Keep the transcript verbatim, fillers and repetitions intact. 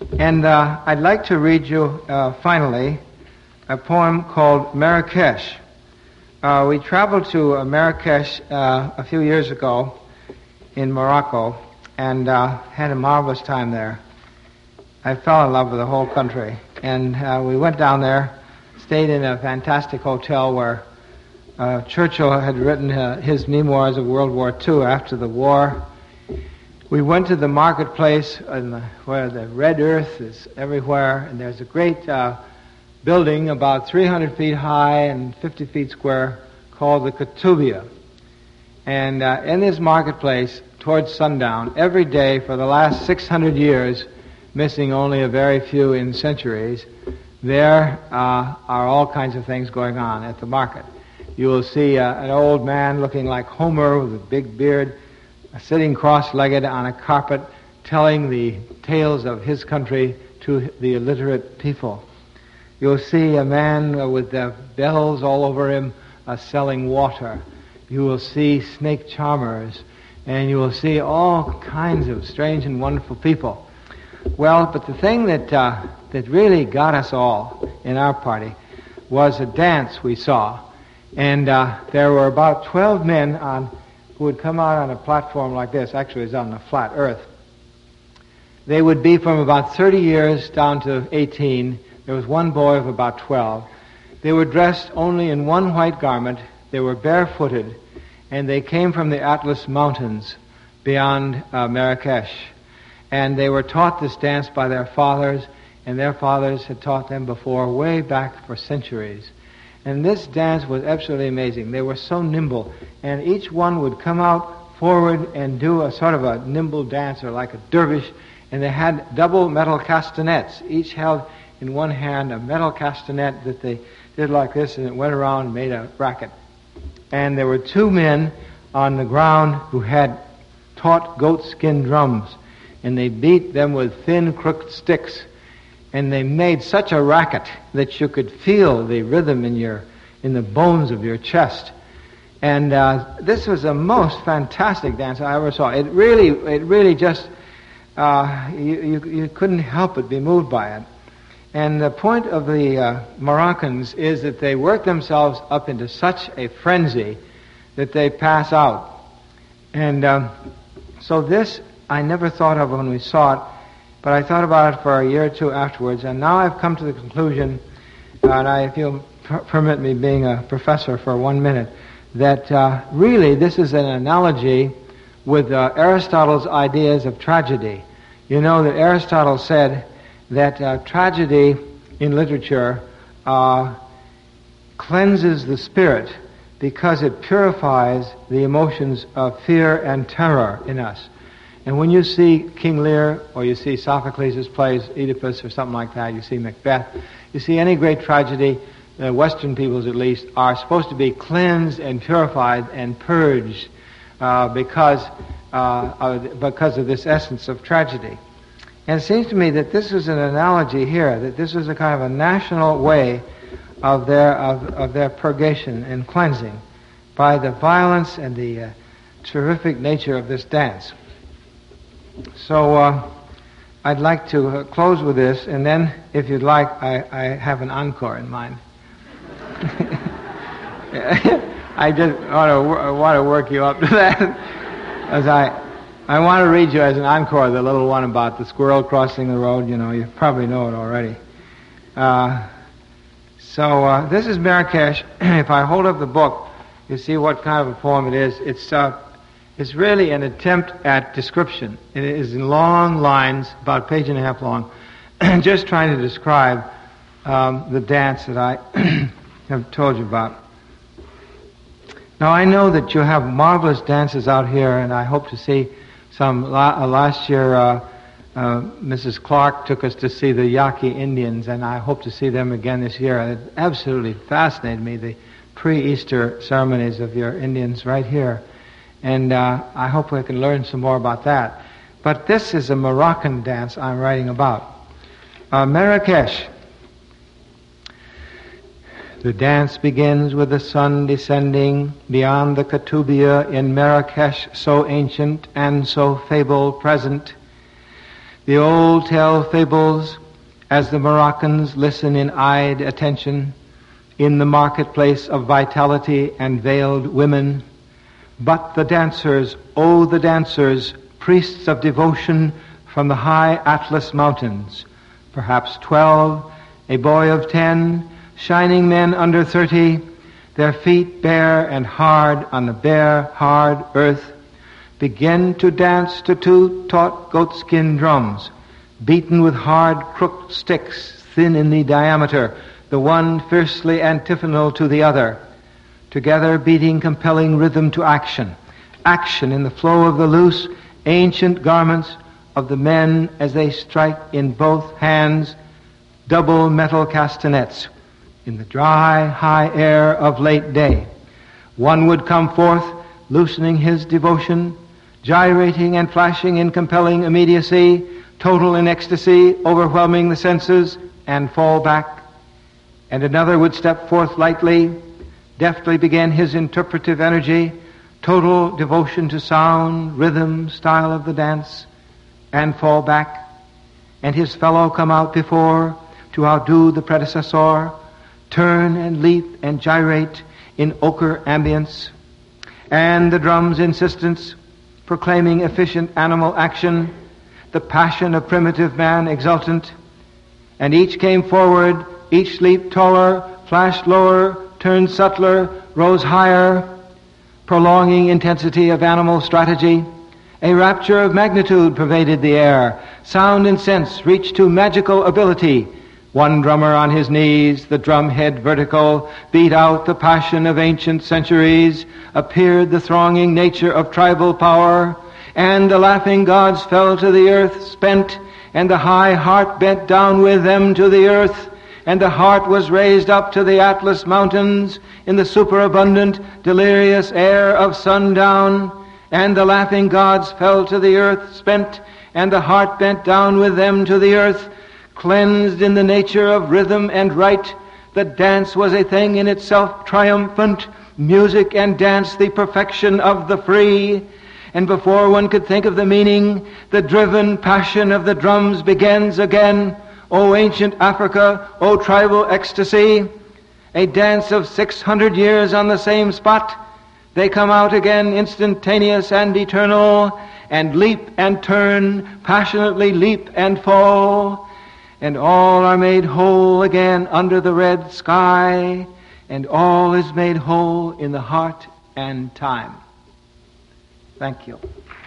And uh, I'd like to read you, uh, finally, a poem called Marrakesh. Uh, we traveled to uh, Marrakesh uh, a few years ago in Morocco and uh, had a marvelous time there. I fell in love with the whole country. And uh, we went down there, stayed in a fantastic hotel where uh, Churchill had written uh, his memoirs of World War Two after the war. We went to the marketplace in the, where the red earth is everywhere, and there's a great uh, building about three hundred feet high and fifty feet square called the Kutubia. And uh, in this marketplace, towards sundown, every day for the last six hundred years, missing only a very few in centuries, there uh, are all kinds of things going on at the market. You will see uh, an old man looking like Homer with a big beard, sitting cross-legged on a carpet, telling the tales of his country to the illiterate people. You'll see a man uh, with uh, bells all over him uh, selling water. You will see snake charmers, and you will see all kinds of strange and wonderful people. Well, but the thing that uh, that really got us all in our party was a dance we saw. And uh, there were about twelve men on who would come out on a platform like this. Actually, it was on a flat earth. They would be from about thirty years down to eighteen. There was one boy of about twelve. They were dressed only in one white garment. They were barefooted, and they came from the Atlas Mountains beyond uh, Marrakesh. And they were taught this dance by their fathers, and their fathers had taught them before, way back for centuries. And this dance was absolutely amazing. They were so nimble, and each one would come out forward and do a sort of a nimble dance, or like a dervish, and they had double metal castanets. Each held in one hand a metal castanet that they did like this, and it went around and made a racket. And there were two men on the ground who had taut goatskin drums, and they beat them with thin, crooked sticks, and they made such a racket that you could feel the rhythm in your in the bones of your chest. And uh, this was the most fantastic dance I ever saw. It really, it really just uh, you, you you couldn't help but be moved by it. And the point of the uh, Moroccans is that they work themselves up into such a frenzy that they pass out. And um, so this I never thought of when we saw it, but I thought about it for a year or two afterwards, and now I've come to the conclusion, and I, if you'll per- permit me being a professor for one minute, that uh, really this is an analogy with uh, Aristotle's ideas of tragedy. You know that Aristotle said that uh, tragedy in literature uh, cleanses the spirit because it purifies the emotions of fear and terror in us. And when you see King Lear, or you see Sophocles' plays, Oedipus or something like that, you see Macbeth, you see any great tragedy, the Western peoples at least, are supposed to be cleansed and purified and purged uh, because, uh, of, because of this essence of tragedy. And it seems to me that this is an analogy here, that this is a kind of a national way of their, of, of their purgation and cleansing by the violence and the uh, terrific nature of this dance. So uh, I'd like to uh, close with this, and then, if you'd like, I, I have an encore in mind. I just want to, want to work you up to that. As I, I want to read you as an encore the little one about the squirrel crossing the road. You know, you probably know it already. Uh, so uh, this is Marrakesh. If I hold up the book, you see what kind of a poem it is. It's uh, It's really an attempt at description. It is in long lines, about a page and a half long, just trying to describe um, the dance that I have told you about. Now, I know that you have marvelous dances out here, and I hope to see some. La- uh, last year, uh, uh, Missus Clark took us to see the Yaqui Indians, and I hope to see them again this year. It absolutely fascinated me, the pre-Easter ceremonies of your Indians right here. And uh, I hope we can learn some more about that. But this is a Moroccan dance I'm writing about. Uh, Marrakesh. The dance begins with the sun descending beyond the Kutubia in Marrakesh, so ancient and so fable present. The old tell fables as the Moroccans listen in eyed attention in the marketplace of vitality and veiled women. But the dancers, oh the dancers, priests of devotion from the high Atlas mountains, perhaps twelve, a boy of ten, shining men under thirty, their feet bare and hard on the bare, hard earth, begin to dance to two taut goatskin drums, beaten with hard crooked sticks, thin in the diameter, the one fiercely antiphonal to the other, together beating compelling rhythm to action, action in the flow of the loose, ancient garments of the men as they strike in both hands double metal castanets in the dry, high air of late day. One would come forth, loosening his devotion, gyrating and flashing in compelling immediacy, total in ecstasy, overwhelming the senses, and fall back. And another would step forth lightly, deftly begin his interpretive energy, total devotion to sound, rhythm, style of the dance, and fall back. And his fellow come out before to outdo the predecessor, turn and leap and gyrate in ochre ambience, and the drum's insistence proclaiming efficient animal action, the passion of primitive man exultant, and each came forward, each leaped taller, flashed lower, turned subtler, rose higher, prolonging intensity of animal strategy. A rapture of magnitude pervaded the air. Sound and sense reached to magical ability. One drummer on his knees, the drum head vertical, beat out the passion of ancient centuries, appeared the thronging nature of tribal power, and the laughing gods fell to the earth spent, and the high heart bent down with them to the earth, and the heart was raised up to the Atlas mountains in the superabundant, delirious air of sundown, and the laughing gods fell to the earth spent, and the heart bent down with them to the earth, cleansed in the nature of rhythm and right. The dance was a thing in itself triumphant, music and dance the perfection of the free. And before one could think of the meaning, the driven passion of the drums begins again. O ancient Africa, O tribal ecstasy, a dance of six hundred years on the same spot. They come out again, instantaneous and eternal, and leap and turn, passionately leap and fall, and all are made whole again under the red sky, and all is made whole in the heart and time. Thank you.